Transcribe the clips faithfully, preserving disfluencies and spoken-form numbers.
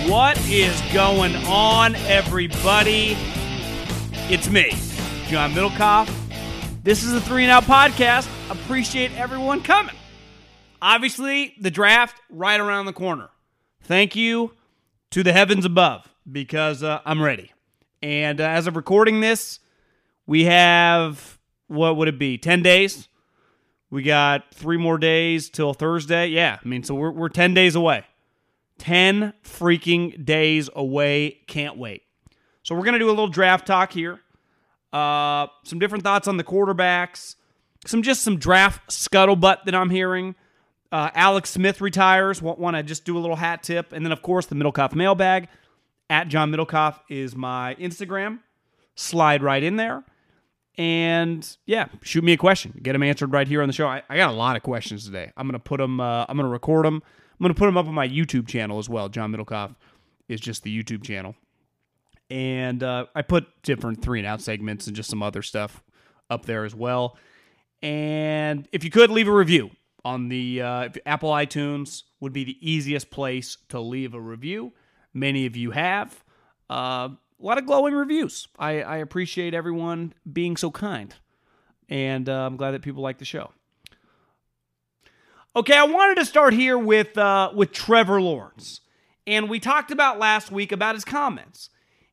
What is going on, everybody? It's me, John Middlecoff. This is the Three and Out Podcast. Appreciate everyone coming. Obviously, the draft right around the corner. Thank you to the heavens above, because uh, I'm ready. And uh, as of recording this, we have, what would it be, ten days? We got three more days till Thursday. Yeah, I mean, so we're we're ten days away. ten freaking days away. Can't wait. So we're going to do a little draft talk here. Uh, some different thoughts on the quarterbacks. Some just some draft scuttlebutt that I'm hearing. Uh, Alex Smith retires. Want, want to just do a little hat tip. And then, of course, the Middlecoff mailbag. At John Middlecoff is my Instagram. Slide right in there. And, yeah, shoot me a question. Get them answered right here on the show. I, I got a lot of questions today. I'm going to put them, uh, I'm going to record them. I'm going to put them up on my YouTube channel as well. John Middlecoff is just the YouTube channel. And uh, I put different three and out segments and just some other stuff up there as well. And if you could, leave a review on the uh, Apple iTunes would be the easiest place to leave a review. Many of you have. Uh, a lot of glowing reviews. I, I appreciate everyone being so kind. And uh, I'm glad that people like the show. Okay, I wanted to start here with uh, with Trevor Lawrence. And we talked about last week about his comments.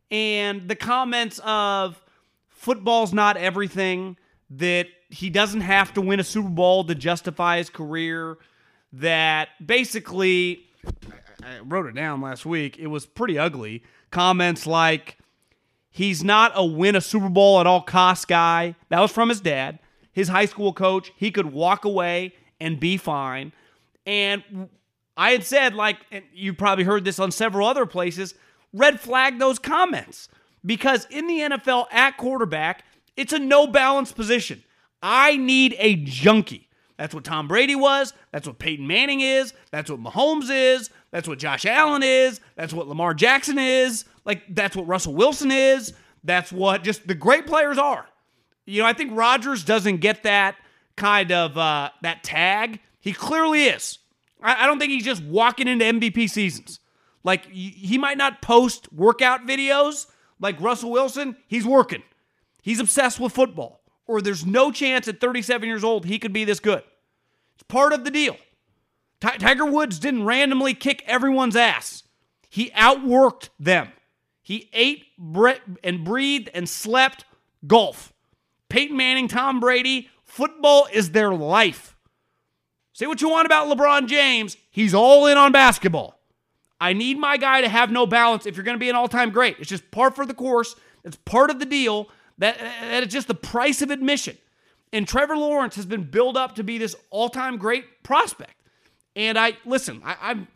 And the comments of football's not everything, that he doesn't have to win a Super Bowl to justify his career, that basically, I, I wrote it down last week, it was pretty ugly. Comments like, he's not a win a Super Bowl at all costs guy. That was from his dad, his high school coach. He could walk away and be fine. And I had said, like, and you probably heard this on several other places, red flag those comments. Because in the N F L at quarterback, it's a no-balance position. I need a junkie. That's what Tom Brady was. That's what Peyton Manning is. That's what Mahomes is. That's what Josh Allen is. That's what Lamar Jackson is. Like, that's what Russell Wilson is. That's what just the great players are. You know, I think Rodgers doesn't get that kind of, uh, that tag. He clearly is. I, I don't think he's just walking into M V P seasons. Like, he might not post workout videos like Russell Wilson. He's working. He's obsessed with football. Or there's no chance at thirty-seven years old he could be this good. It's part of the deal. T- Tiger Woods didn't randomly kick everyone's ass. He outworked them. He ate bre- and breathed and slept golf. Peyton Manning, Tom Brady, football is their life. Say what you want about LeBron James. He's all in on basketball. I need my guy to have no balance if you're going to be an all-time great. It's just par for the course. It's part of the deal. That, that it's just the price of admission. And Trevor Lawrence has been built up to be this all-time great prospect. And I, listen, I, I'm,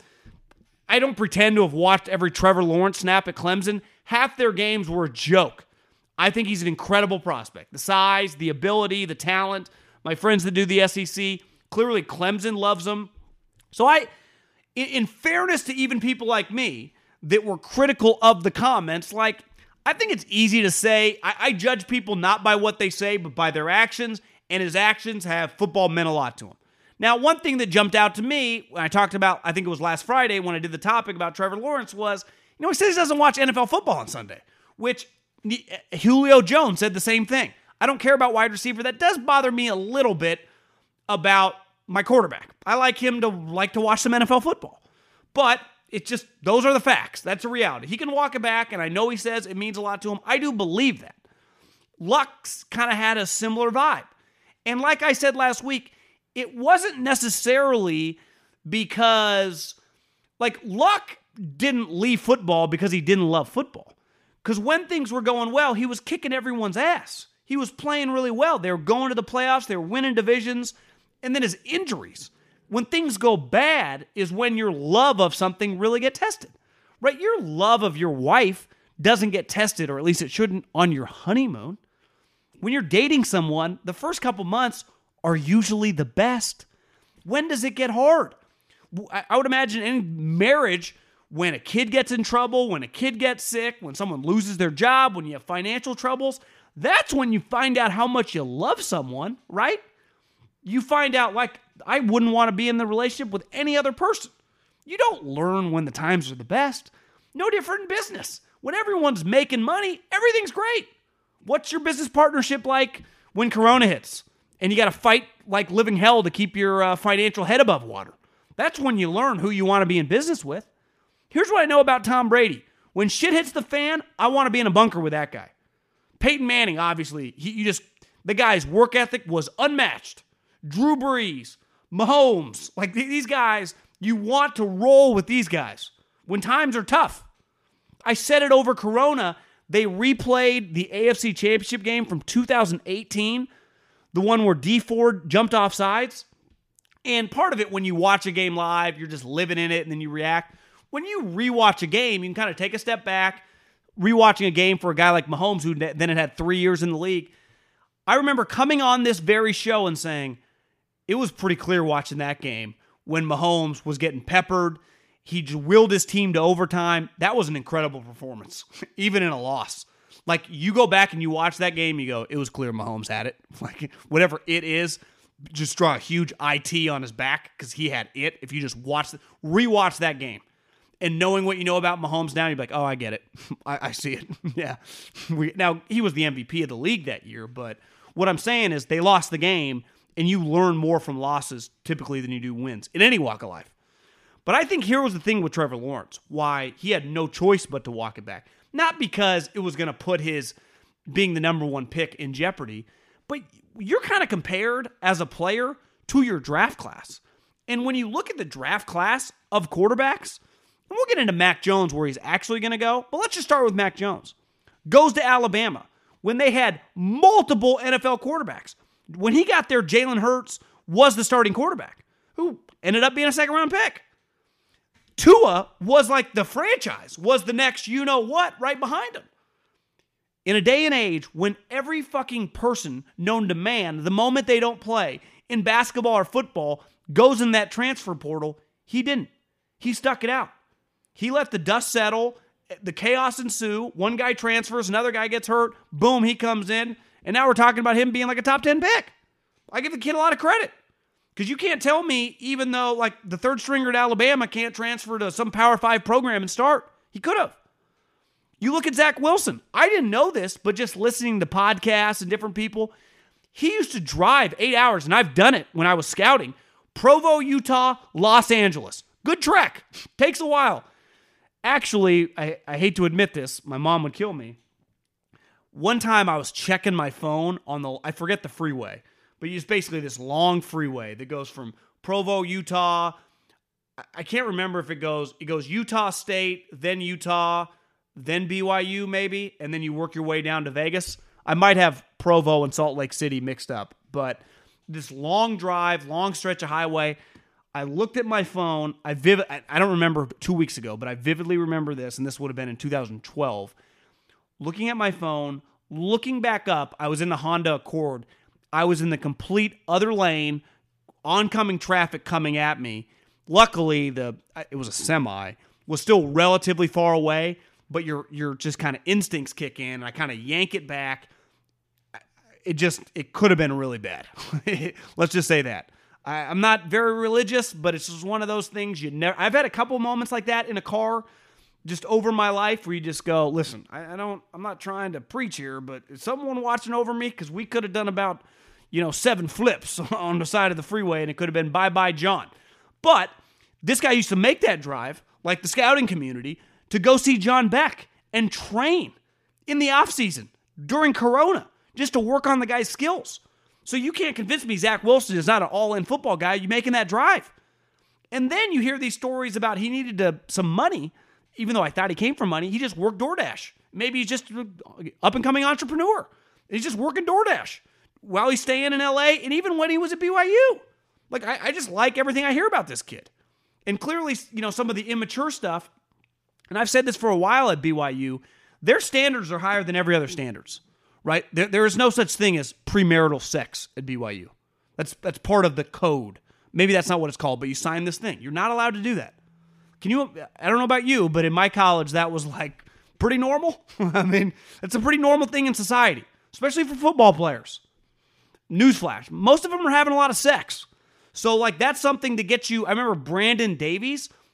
I don't pretend to have watched every Trevor Lawrence snap at Clemson. Half their games were a joke. I think he's an incredible prospect. The size, the ability, the talent. My friends that do the S E C, clearly Clemson loves him. So I, in, in fairness to even people like me that were critical of the comments, like, I think it's easy to say, I, I judge people not by what they say, but by their actions, and his actions have football meant a lot to him. Now, one thing that jumped out to me when I talked about, I think it was last Friday when I did the topic about Trevor Lawrence was, you know, he says he doesn't watch N F L football on Sunday, which Julio Jones said the same thing. I don't care about wide receiver. That does bother me a little bit about my quarterback. I like him to like to watch some N F L football, but it's just, those are the facts. That's a reality. He can walk it back, and I know he says it means a lot to him. I do believe that. Luck's kind of had a similar vibe. And like I said last week, it wasn't necessarily because, like, Luck didn't leave football because he didn't love football. Because when things were going well, he was kicking everyone's ass. He was playing really well. They were going to the playoffs. They were winning divisions. And then his injuries. When things go bad is when your love of something really get tested, right? Your love of your wife doesn't get tested, or at least it shouldn't, on your honeymoon. When you're dating someone, the first couple months are usually the best. When does it get hard? I would imagine any marriage, when a kid gets in trouble, when a kid gets sick, when someone loses their job, when you have financial troubles, that's when you find out how much you love someone, right? You find out, like, I wouldn't want to be in the relationship with any other person. You don't learn when the times are the best. No different in business. When everyone's making money, everything's great. What's your business partnership like when Corona hits and you got to fight like living hell to keep your uh, financial head above water? That's when you learn who you want to be in business with. Here's what I know about Tom Brady. When shit hits the fan, I want to be in a bunker with that guy. Peyton Manning, obviously, he, you just the guy's work ethic was unmatched. Drew Brees, Mahomes, like these guys, you want to roll with these guys when times are tough. I said it over Corona. They replayed the A F C Championship game from two thousand eighteen, the one where Dee Ford jumped off sides. And part of it, when you watch a game live, you're just living in it and then you react. When you rewatch a game, you can kind of take a step back. Rewatching a game for a guy like Mahomes, who then had had three years in the league, I remember coming on this very show and saying, it was pretty clear watching that game when Mahomes was getting peppered. He willed his team to overtime. That was an incredible performance, even in a loss. Like, you go back and you watch that game, you go, it was clear Mahomes had it. Like, whatever it is, just draw a huge I T on his back because he had it. If you just watch, rewatch that game. And knowing what you know about Mahomes now, you're like, oh, I get it. I, I see it. Yeah. We, now, he was the M V P of the league that year, but what I'm saying is they lost the game, and you learn more from losses typically than you do wins in any walk of life. But I think here was the thing with Trevor Lawrence, why he had no choice but to walk it back. Not because it was going to put his being the number one pick in jeopardy, but you're kind of compared as a player to your draft class. And when you look at the draft class of quarterbacks, and we'll get into Mac Jones where he's actually going to go, but let's just start with Mac Jones. Goes to Alabama when they had multiple N F L quarterbacks. When he got there, Jalen Hurts was the starting quarterback, who ended up being a second-round pick. Tua was like the franchise, was the next you-know-what right behind him. In a day and age when every fucking person known to man, the moment they don't play in basketball or football, goes in that transfer portal, he didn't. He stuck it out. He let the dust settle, the chaos ensue, one guy transfers, another guy gets hurt, boom, he comes in, and now we're talking about him being like a top ten pick. I give the kid a lot of credit. Because you can't tell me, even though like the third stringer at Alabama can't transfer to some Power five program and start. He could have. You look at Zach Wilson. I didn't know this, but just listening to podcasts and different people, he used to drive eight hours, and I've done it when I was scouting. Provo, Utah, Los Angeles. Good trek. Takes a while. Actually, I, I hate to admit this. My mom would kill me. One time I was checking my phone on the, I forget the freeway, but it's basically this long freeway that goes from Provo, Utah. I can't remember if it goes, it goes Utah State, then Utah, then B Y U maybe, and then you work your way down to Vegas. I might have Provo and Salt Lake City mixed up, but this long drive, long stretch of highway, I looked at my phone. I vivid, I don't remember two weeks ago, but I vividly remember this, and this would have been in two thousand twelve. Looking at my phone, looking back up, I was in the Honda Accord. I was in the complete other lane, oncoming traffic coming at me. Luckily, the it was a semi, was still relatively far away, but your your just kind of instincts kick in, and I kind of yank it back. It just, it could have been really bad. Let's just say that. I, I'm not very religious, but it's just one of those things you never, I've had a couple moments like that in a car just over my life where you just go, listen, I, I don't, I'm not trying to preach here, but is someone watching over me? Because we could have done about, you know, seven flips on the side of the freeway, and it could have been bye-bye John. But this guy used to make that drive, like the scouting community, to go see John Beck and train in the offseason during Corona just to work on the guy's skills. So you can't convince me Zach Wilson is not an all-in football guy. You're making that drive. And then you hear these stories about he needed to, some money, even though I thought he came from money. He just worked DoorDash. Maybe he's just an up-and-coming entrepreneur. He's just working DoorDash while he's staying in L A, and even when he was at B Y U. Like, I, I just like everything I hear about this kid. And clearly, you know, some of the immature stuff, and I've said this for a while at B Y U, their standards are higher than every other standards, right? There, there is no such thing as premarital sex at B Y U. That's that's part of the code. Maybe that's not what it's called, but you sign this thing. You're not allowed to do that. Can you, I don't know about you, but in my college, that was like pretty normal. I mean, it's a pretty normal thing in society, especially for football players. Newsflash, most of them are having a lot of sex. So, like, that's something to get you. I remember Brandon Davies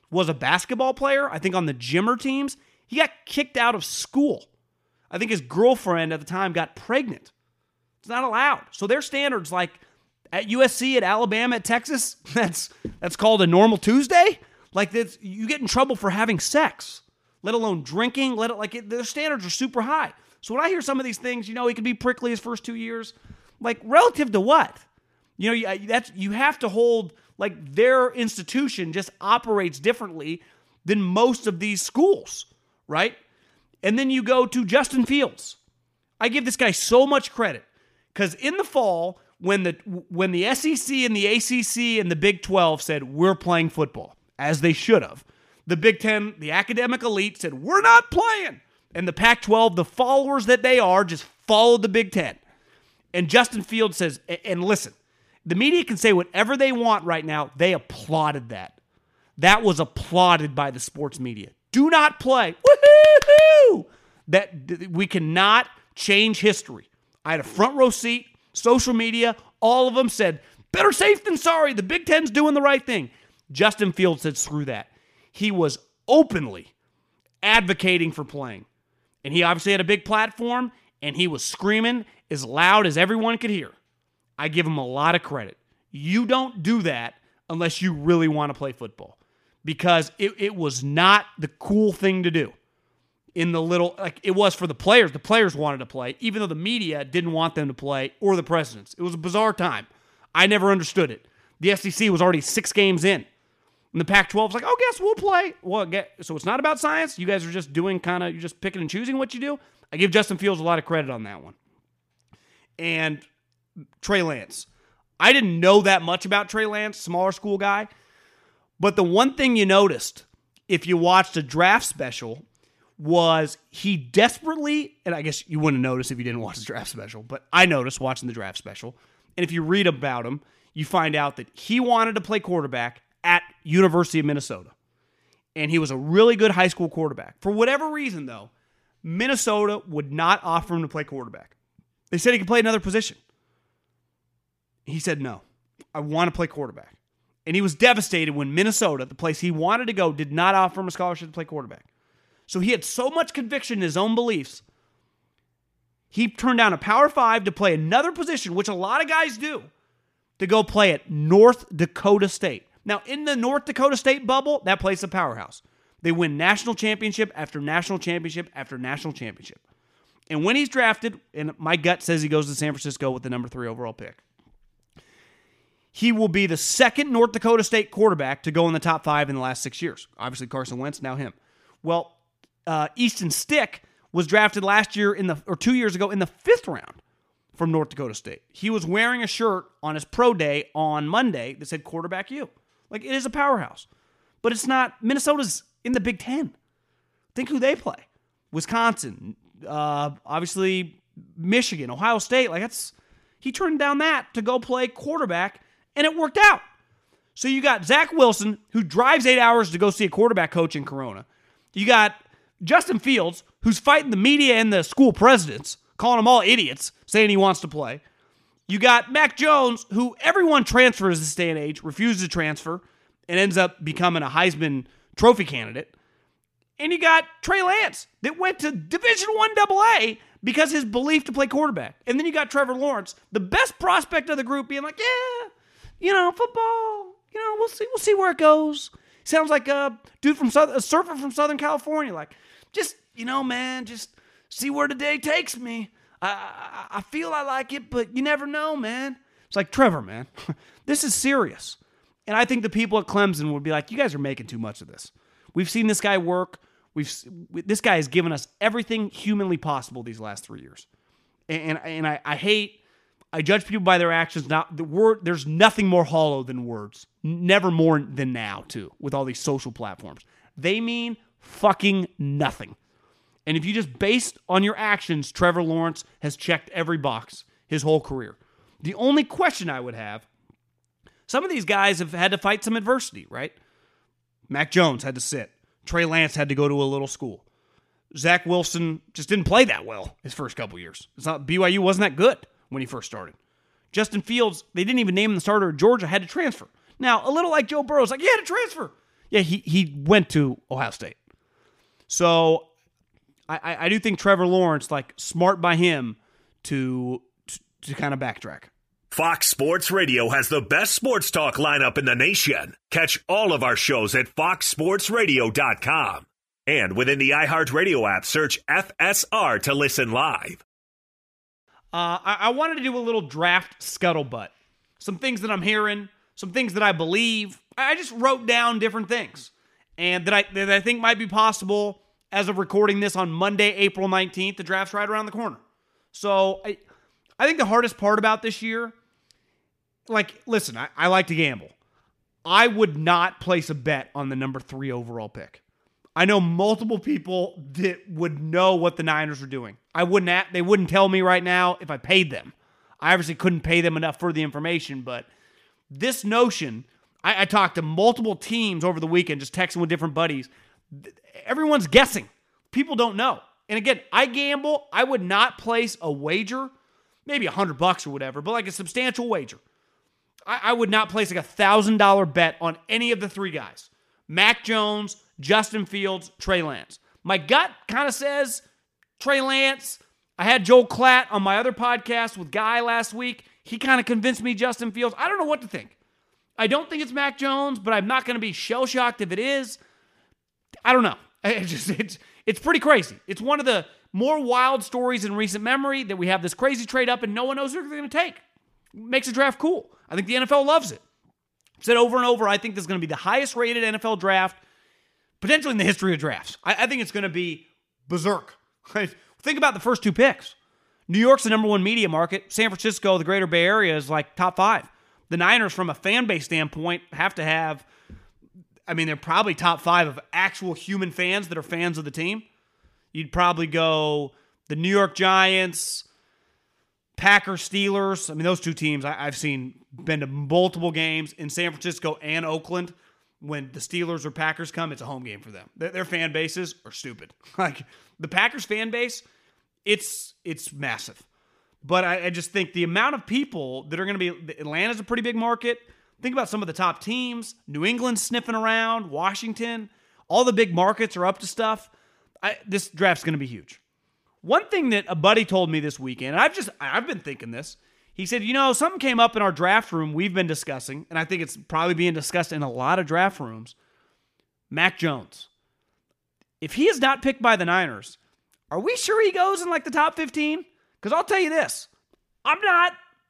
was a basketball player, I think on the Jimmer teams. He got kicked out of school. I think his girlfriend at the time got pregnant. It's not allowed. So their standards, like at U S C, at Alabama, at Texas, that's that's called a normal Tuesday. Like that's, you get in trouble for having sex, let alone drinking. Let it like it, their standards are super high. So when I hear some of these things, you know, he could be prickly his first two years. Like relative to what? You know, you, that's you have to hold like their institution just operates differently than most of these schools, right? And then you go to Justin Fields. I give this guy so much credit because in the fall, when the when the S E C and the A C C and the Big twelve said, we're playing football, as they should have, the Big Ten, the academic elite said, we're not playing. And the Pac twelve, the followers that they are, just followed the Big Ten. And Justin Fields says, and listen, the media can say whatever they want right now. They applauded that. That was applauded by the sports media. Do not play. Woohoo! That we cannot change history. I had a front row seat, social media, all of them said, better safe than sorry. The Big Ten's doing the right thing. Justin Fields said, screw that. He was openly advocating for playing. And he obviously had a big platform, and he was screaming as loud as everyone could hear. I give him a lot of credit. You don't do that unless you really want to play football, because it, it was not the cool thing to do. In the little, like it was for the players. The players wanted to play, even though the media didn't want them to play, or the presidents. It was a bizarre time. I never understood it. The S E C was already six games in. And the Pac twelve was like, oh, guess we'll play. Well, get, so it's not about science. You guys are just doing kind of, you're just picking and choosing what you do. I give Justin Fields a lot of credit on that one. And Trey Lance. I didn't know that much about Trey Lance, smaller school guy. But the one thing you noticed, if you watched a draft special, was he desperately, and I guess you wouldn't notice if you didn't watch the draft special, but I noticed watching the draft special. And if you read about him, you find out that he wanted to play quarterback at University of Minnesota. And he was a really good high school quarterback. For whatever reason, though, Minnesota would not offer him to play quarterback. They said he could play another position. He said, no, I want to play quarterback. And he was devastated when Minnesota, the place he wanted to go, did not offer him a scholarship to play quarterback. So he had so much conviction in his own beliefs, he turned down a Power Five to play another position, which a lot of guys do, to go play at North Dakota State. Now, in the North Dakota State bubble, that place is a powerhouse. They win national championship after national championship after national championship. And when he's drafted, and my gut says he goes to San Francisco with the number three overall pick, he will be the second North Dakota State quarterback to go in the top five in the last six years. Obviously, Carson Wentz, now him. Well, uh, Easton Stick was drafted last year in the or two years ago in the fifth round from North Dakota State. He was wearing a shirt on his pro day on Monday that said quarterback U. Like, it is a powerhouse. But it's not. Minnesota's in the Big Ten. Think who they play. Wisconsin, uh, obviously Michigan, Ohio State. Like, that's he turned down that to go play quarterback, and it worked out. So you got Zach Wilson, who drives eight hours to go see a quarterback coach in Corona. You got Justin Fields, who's fighting the media and the school presidents, calling them all idiots, saying he wants to play. You got Mac Jones, who everyone transfers this day and age, refuses to transfer, and ends up becoming a Heisman Trophy candidate. And you got Trey Lance, that went to Division One double A because his belief to play quarterback. And then you got Trevor Lawrence, the best prospect of the group, being like, yeah, you know, football, you know, we'll see, we'll see where it goes. Sounds like a dude from South, a surfer from Southern California. Like, just, you know, man, just see where the day takes me. I, I, I feel I like it, but you never know, man. It's like, Trevor, man, this is serious. And I think the people at Clemson would be like, you guys are making too much of this. We've seen this guy work. We've this guy has given us everything humanly possible these last three years. And and, and I, I hate, I judge people by their actions. Not the word. There's nothing more hollow than words. Never more than now, too, with all these social platforms. They mean fucking nothing. And if you just based on your actions, Trevor Lawrence has checked every box his whole career. The only question I would have, some of these guys have had to fight some adversity, right? Mac Jones had to sit. Trey Lance had to go to a little school. Zach Wilson just didn't play that well his first couple years. It's not B Y U wasn't that good when he first started. Justin Fields, they didn't even name him the starter at Georgia, had to transfer. Now, a little like Joe Burrow's like, you had to transfer. Yeah, he he went to Ohio State. So I, I do think Trevor Lawrence, like, smart by him to to, to kind of backtrack. Fox Sports Radio has the best sports talk lineup in the nation. Catch all of our shows at fox sports radio dot com. And within the iHeartRadio app, search F S R to listen live. Uh, I, I wanted to do a little draft scuttlebutt. Some things that I'm hearing, some things that I believe. I just wrote down different things and that I, that I think might be possible as of recording this on Monday, April nineteenth. The draft's right around the corner. So I, I think the hardest part about this year, like, listen, I, I like to gamble. I would not place a bet on the number three overall pick. I know multiple people that would know what the Niners are doing. I wouldn't. At, they wouldn't tell me right now if I paid them. I obviously couldn't pay them enough for the information, but this notion, I, I talked to multiple teams over the weekend, just texting with different buddies. Everyone's guessing. People don't know. And again, I gamble. I would not place a wager, maybe a hundred bucks or whatever, but like a substantial wager. I, I would not place like a thousand dollar bet on any of the three guys: Mac Jones, Justin Fields, Trey Lance. My gut kind of says Trey Lance. I had Joel Klatt on my other podcast with Guy last week. He kind of convinced me Justin Fields. I don't know what to think. I don't think it's Mac Jones, but I'm not going to be shell-shocked if it is. I don't know. It's just it's it's pretty crazy. It's one of the more wild stories in recent memory that we have this crazy trade up and no one knows who they're going to take. Makes the draft cool. I think the N F L loves it. I've said over and over, I think this is going to be the highest rated N F L draft potentially in the history of drafts. I, I think it's going to be berserk. Think about the first two picks. New York's the number one media market. San Francisco, the greater Bay Area, is like top five. The Niners, from a fan base standpoint, have to have, I mean, they're probably top five of actual human fans that are fans of the team. You'd probably go the New York Giants, Packers, Steelers. I mean, those two teams I, I've seen, been to multiple games in San Francisco and Oakland. When the Steelers or Packers come, it's a home game for them. Their, their fan bases are stupid. Like, the Packers fan base, it's it's massive. But I, I just think the amount of people that are going to be, Atlanta's a pretty big market. Think about some of the top teams. New England's sniffing around. Washington. All the big markets are up to stuff. I, this draft's going to be huge. One thing that a buddy told me this weekend, and I've just, I've been thinking this. He said, you know, something came up in our draft room we've been discussing, and I think it's probably being discussed in a lot of draft rooms. Mac Jones. If he is not picked by the Niners, are we sure he goes in like the top fifteen? Because I'll tell you this, I'm not.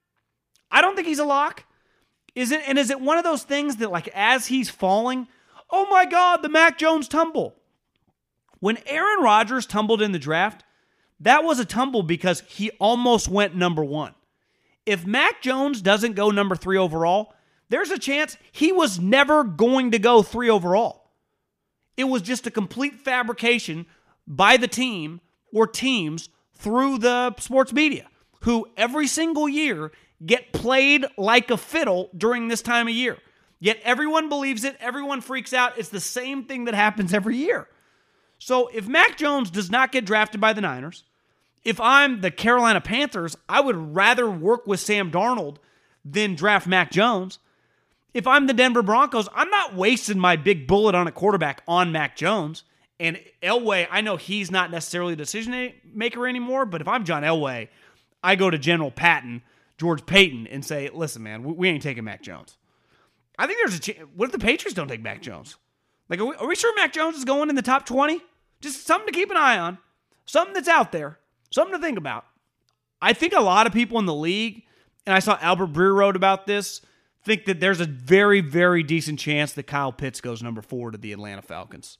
I don't think he's a lock. Is it? And is it one of those things that, like, as he's falling, oh my God, the Mac Jones tumble? When Aaron Rodgers tumbled in the draft, that was a tumble because he almost went number one. If Mac Jones doesn't go number three overall, there's a chance he was never going to go three overall. It was just a complete fabrication by the team or teams through the sports media, who every single year get played like a fiddle during this time of year. Yet everyone believes it. Everyone freaks out. It's the same thing that happens every year. So if Mac Jones does not get drafted by the Niners, if I'm the Carolina Panthers, I would rather work with Sam Darnold than draft Mac Jones. If I'm the Denver Broncos, I'm not wasting my big bullet on a quarterback on Mac Jones. And Elway, I know he's not necessarily a decision maker anymore, but if I'm John Elway, I go to General Patton, George Payton, and say, listen, man, we, we ain't taking Mac Jones. I think there's a chance. What if the Patriots don't take Mac Jones? Like, are we, are we sure Mac Jones is going in the top twenty? Just something to keep an eye on. Something that's out there. Something to think about. I think a lot of people in the league, and I saw Albert Breer wrote about this, think that there's a very, very decent chance that Kyle Pitts goes number four to the Atlanta Falcons.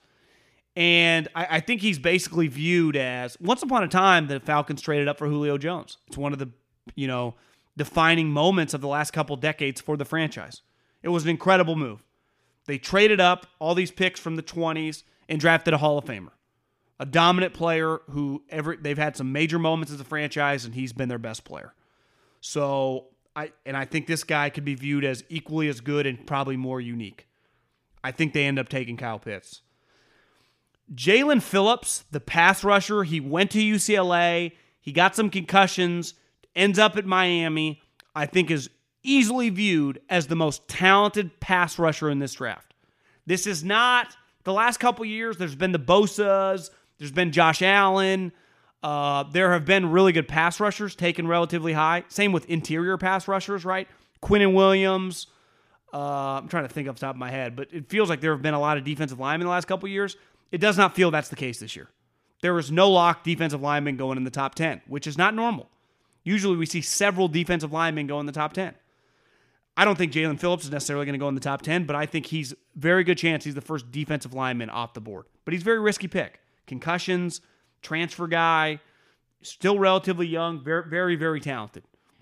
And I, I think he's basically viewed as, once upon a time, the Falcons traded up for Julio Jones. It's one of the, you know, defining moments of the last couple decades for the franchise. It was an incredible move. They traded up all these picks from the twenties and drafted a Hall of Famer. A dominant player who every they've had some major moments as a franchise, and he's been their best player. So, I and I think this guy could be viewed as equally as good and probably more unique. I think they end up taking Kyle Pitts. Jalen Phillips, the pass rusher, he went to U C L A. He got some concussions, ends up at Miami. I think is easily viewed as the most talented pass rusher in this draft. This is not, the last couple years, there's been the Bosas, there's been Josh Allen. Uh, there have been really good pass rushers taken relatively high. Same with interior pass rushers, right? Quinnen Williams. Uh, I'm trying to think off the top of my head, but it feels like there have been a lot of defensive linemen in the last couple years. It does not feel that's the case this year. There is no lock defensive lineman going in the top ten, which is not normal. Usually we see several defensive linemen go in the top ten. I don't think Jalen Phillips is necessarily going to go in the top ten, but I think he's very good chance he's the first defensive lineman off the board. But he's a very risky pick. Concussions, transfer guy, still relatively young, very, very, very talented.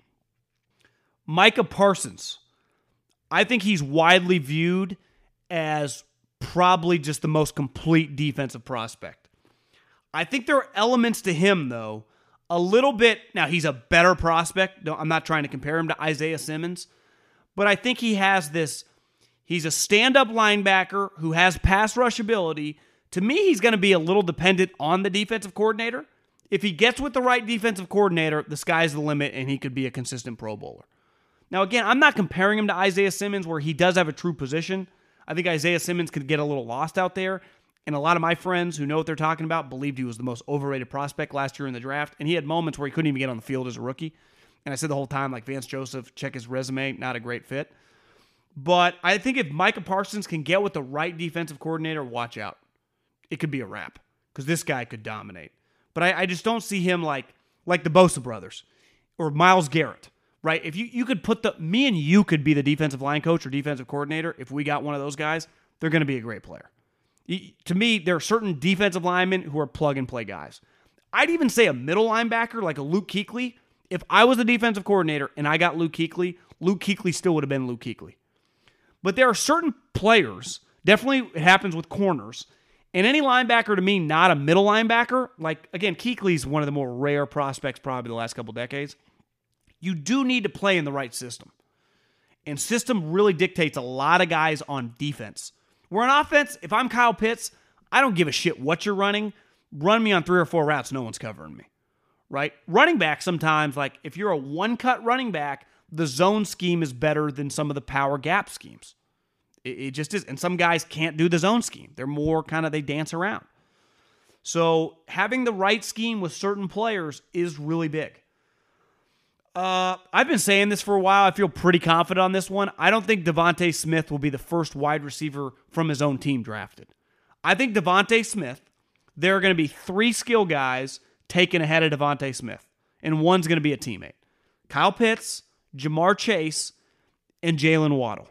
Micah Parsons. I think he's widely viewed as probably just the most complete defensive prospect. I think there are elements to him, though, a little bit. Now, he's a better prospect. No, I'm not trying to compare him to Isaiah Simmons, but I think he has this. He's a stand-up linebacker who has pass rush ability. To me, he's going to be a little dependent on the defensive coordinator. If he gets with the right defensive coordinator, the sky's the limit, and he could be a consistent Pro Bowler. Now, again, I'm not comparing him to Isaiah Simmons, where he does have a true position. I think Isaiah Simmons could get a little lost out there, and a lot of my friends who know what they're talking about believed he was the most overrated prospect last year in the draft, and he had moments where he couldn't even get on the field as a rookie. And I said the whole time, like, Vance Joseph, check his resume, not a great fit. But I think if Micah Parsons can get with the right defensive coordinator, watch out. It could be a wrap, because this guy could dominate. But I, I just don't see him like like the Bosa brothers or Myles Garrett, right? If you, you could put the, me and you could be the defensive line coach or defensive coordinator. If we got one of those guys, they're going to be a great player. To me, there are certain defensive linemen who are plug-and-play guys. I'd even say a middle linebacker like a Luke Kuechly. If I was the defensive coordinator and I got Luke Kuechly, Luke Kuechly still would have been Luke Kuechly. But there are certain players, definitely it happens with corners, and any linebacker to me, not a middle linebacker, like, again, Kuechly's one of the more rare prospects probably the last couple decades. You do need to play in the right system. And system really dictates a lot of guys on defense. Where on offense, if I'm Kyle Pitts, I don't give a shit what you're running. Run me on three or four routes, no one's covering me. Right? Running back sometimes, like, if you're a one-cut running back, the zone scheme is better than some of the power gap schemes. It, it just is. And some guys can't do the zone scheme. They're more kind of, they dance around. So having the right scheme with certain players is really big. Uh, I've been saying this for a while. I feel pretty confident on this one. I don't think Devontae Smith will be the first wide receiver from his own team drafted. I think Devontae Smith, there are going to be three skill guys taken ahead of Devontae Smith, and one's going to be a teammate. Kyle Pitts, Jamar Chase, and Jalen Waddle.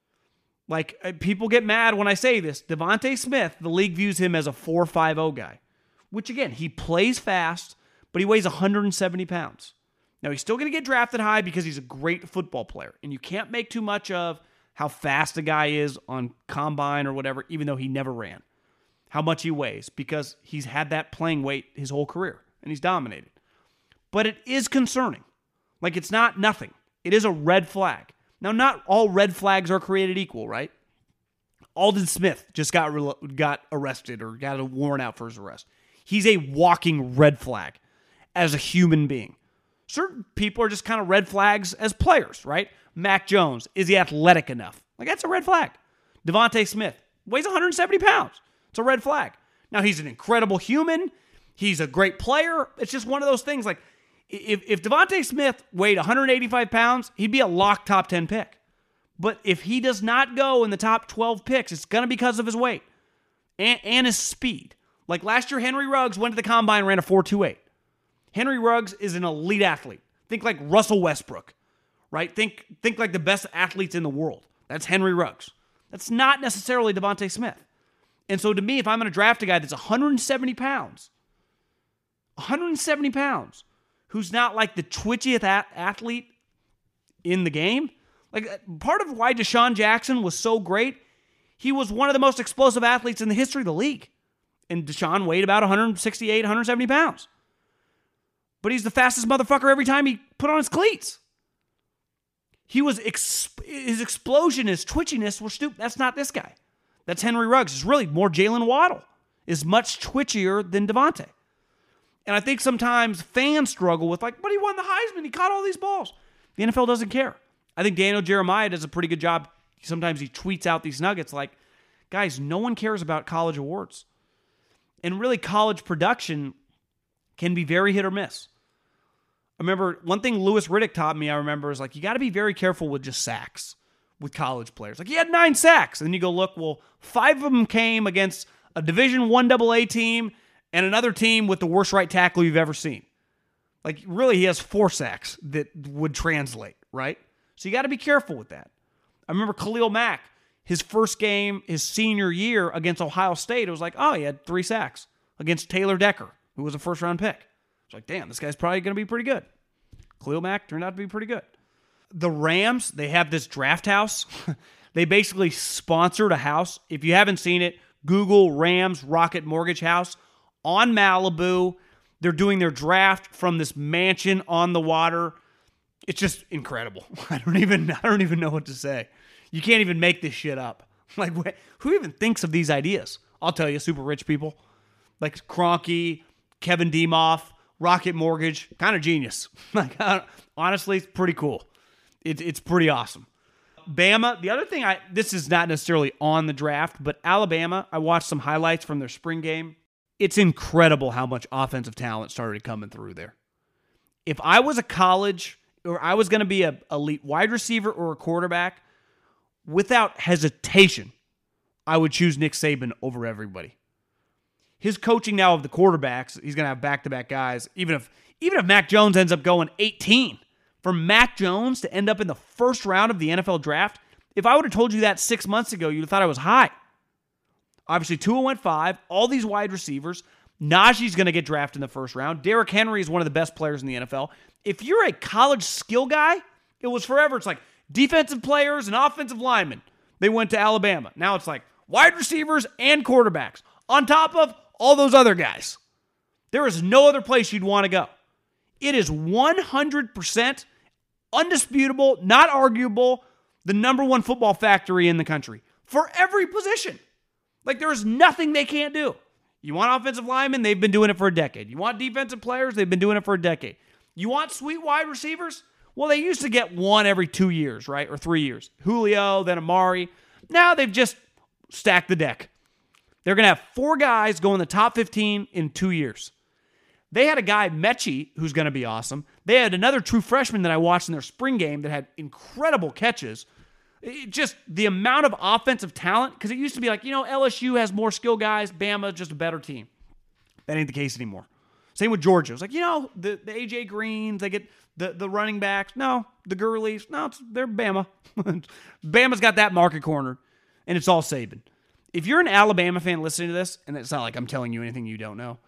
Like, people get mad when I say this. Devontae Smith, the league views him as a four five oh guy, which, again, he plays fast, but he weighs one hundred seventy pounds. Now, he's still going to get drafted high because he's a great football player, and you can't make too much of how fast a guy is on combine or whatever, even though he never ran. How much he weighs, because he's had that playing weight his whole career, and he's dominated. But it is concerning. Like, it's not nothing. It is a red flag. Now, not all red flags are created equal, right? Alden Smith just got re- got arrested or got a warrant out for his arrest. He's a walking red flag as a human being. Certain people are just kind of red flags as players, right? Mac Jones, is he athletic enough? Like, that's a red flag. Devontae Smith weighs one hundred seventy pounds. It's a red flag. Now, he's an incredible human. He's a great player. It's just one of those things. Like, if, if Devontae Smith weighed one hundred eighty-five pounds, he'd be a lock top ten pick. But if he does not go in the top twelve picks, it's going to be because of his weight and, and his speed. Like last year, Henry Ruggs went to the combine and ran a four two eight. Henry Ruggs is an elite athlete. Think like Russell Westbrook, right? Think think like the best athletes in the world. That's Henry Ruggs. That's not necessarily Devontae Smith. And so to me, if I'm going to draft a guy that's one hundred seventy pounds, one hundred seventy pounds, who's not like the twitchiest a- athlete in the game, like part of why Deshaun Jackson was so great, he was one of the most explosive athletes in the history of the league. And Deshaun weighed about one sixty-eight, one seventy pounds. But he's the fastest motherfucker every time he put on his cleats. He was, ex- his explosion, his twitchiness were stupid. That's not this guy. That's Henry Ruggs. It's really more Jalen Waddle. Is much twitchier than Devontae. And I think sometimes fans struggle with like, but he won the Heisman. He caught all these balls. The N F L doesn't care. I think Daniel Jeremiah does a pretty good job. Sometimes he tweets out these nuggets like, Guys, no one cares about college awards. And really, college production can be very hit or miss. I remember one thing Louis Riddick taught me, I remember, is like, you got to be very careful with just sacks with college players. Like, he had nine sacks. And then you go look, well, five of them came against a Division One double A team and another team with the worst right tackle you've ever seen. Like, really, he has four sacks that would translate, right? So you got to be careful with that. I remember Khalil Mack, his first game, his senior year against Ohio State, it was like, oh, he had three sacks against Taylor Decker, who was a first-round pick. It's like, damn, this guy's probably going to be pretty good. Khalil Mack turned out to be pretty good. The Rams, they have this draft house. They basically sponsored a house. If you haven't seen it, Google Rams Rocket Mortgage House on Malibu. They're doing their draft from this mansion on the water. It's just incredible. I don't even I don't even know what to say. You can't even make this shit up. Like, who even thinks of these ideas? I'll tell you, super rich people. Like Kroenke, Kevin Demoff, Rocket Mortgage, kind of genius. Like, honestly, it's pretty cool. It, it's pretty awesome. Bama, the other thing, I this is not necessarily on the draft, but Alabama, I watched some highlights from their spring game. It's incredible how much offensive talent started coming through there. If I was a college, or I was going to be an elite wide receiver or a quarterback, without hesitation, I would choose Nick Saban over everybody. His coaching now of the quarterbacks, he's going to have back-to-back guys. Even if even if Mac Jones ends up going eighteen, for Mac Jones to end up in the first round of the N F L draft, if I would have told you that six months ago, you'd have thought I was high. Obviously, Tua went five, all these wide receivers. Najee's going to get drafted in the first round. Derrick Henry is one of the best players in the N F L. If you're a college skill guy, it was forever. It's like defensive players and offensive linemen. They went to Alabama. Now it's like wide receivers and quarterbacks on top of all those other guys. There is no other place you'd want to go. It is one hundred percent undisputable, not arguable, the number one football factory in the country for every position. Like, there is nothing they can't do. You want offensive linemen? They've been doing it for a decade. You want defensive players? They've been doing it for a decade. You want sweet wide receivers? Well, they used to get one every two years, right? Or three years. Julio, then Amari. Now they've just stacked the deck. They're going to have four guys go in the top fifteen in two years. They had a guy, Mechie, who's going to be awesome. They had another true freshman that I watched in their spring game that had incredible catches. It just the amount of offensive talent, because it used to be like, you know, L S U has more skill guys, Bama just a better team. That ain't the case anymore. Same with Georgia. It's like, you know, the, the A J Greens, they get the, the running backs. No, the Gurleys. No, it's, they're Bama. Bama's got that market cornered, and it's all Saban. If you're an Alabama fan listening to this, and it's not like I'm telling you anything you don't know,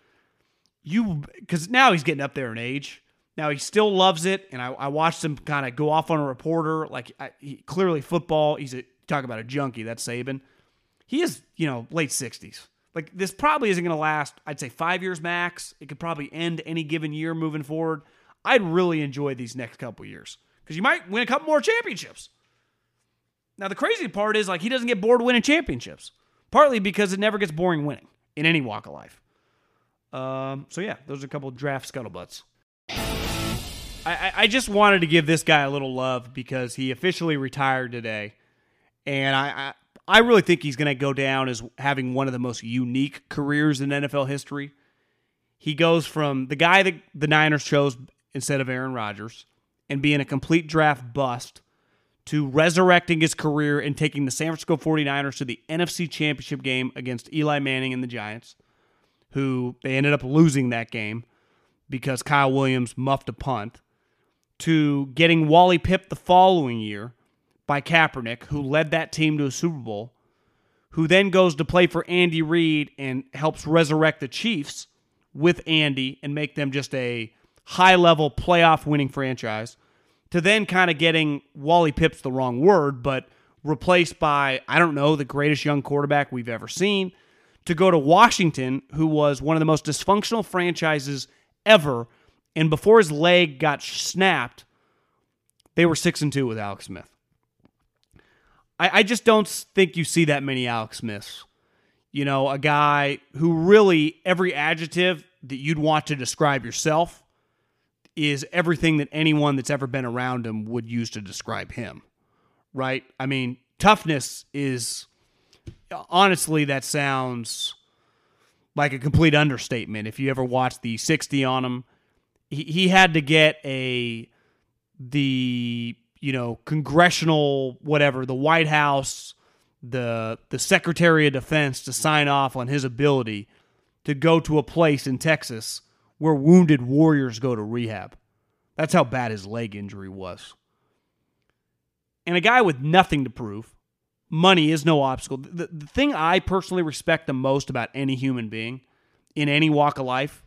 you because now he's getting up there in age. Now, he still loves it, and I, I watched him kind of go off on a reporter. Like, I, he, clearly football, he's a, talk about a junkie, that's Saban. He is, you know, late sixties. Like, this probably isn't going to last, I'd say, five years max. It could probably end any given year moving forward. I'd really enjoy these next couple years because you might win a couple more championships. Now, the crazy part is, like, he doesn't get bored winning championships, partly because it never gets boring winning in any walk of life. Um, so, yeah, those are a couple of draft scuttlebutts. I, I just wanted to give this guy a little love because he officially retired today, and I I, I really think he's going to go down as having one of the most unique careers in N F L history. He goes from the guy that the Niners chose instead of Aaron Rodgers and being a complete draft bust to resurrecting his career and taking the San Francisco forty-niners to the N F C Championship game against Eli Manning and the Giants, who they ended up losing that game because Kyle Williams muffed a punt, to getting Wally pipped the following year by Kaepernick, who led that team to a Super Bowl, who then goes to play for Andy Reid and helps resurrect the Chiefs with Andy and make them just a high-level playoff-winning franchise, to then kind of getting Wally Pipp's the wrong word, but replaced by, I don't know, the greatest young quarterback we've ever seen, to go to Washington, who was one of the most dysfunctional franchises ever. And before his leg got snapped, they were six and two with Alex Smith. I, I just don't think you see that many Alex Smiths. You know, a guy who really every adjective that you'd want to describe yourself is everything that anyone that's ever been around him would use to describe him. Right? I mean, toughness is honestly, that sounds like a complete understatement. If you ever watched the sixty on him, he, he had to get a the you know congressional whatever, the White House, the the Secretary of Defense to sign off on his ability to go to a place in Texas where wounded warriors go to rehab. That's how bad his leg injury was. And a guy with nothing to prove, money is no obstacle. The, the thing I personally respect the most about any human being in any walk of life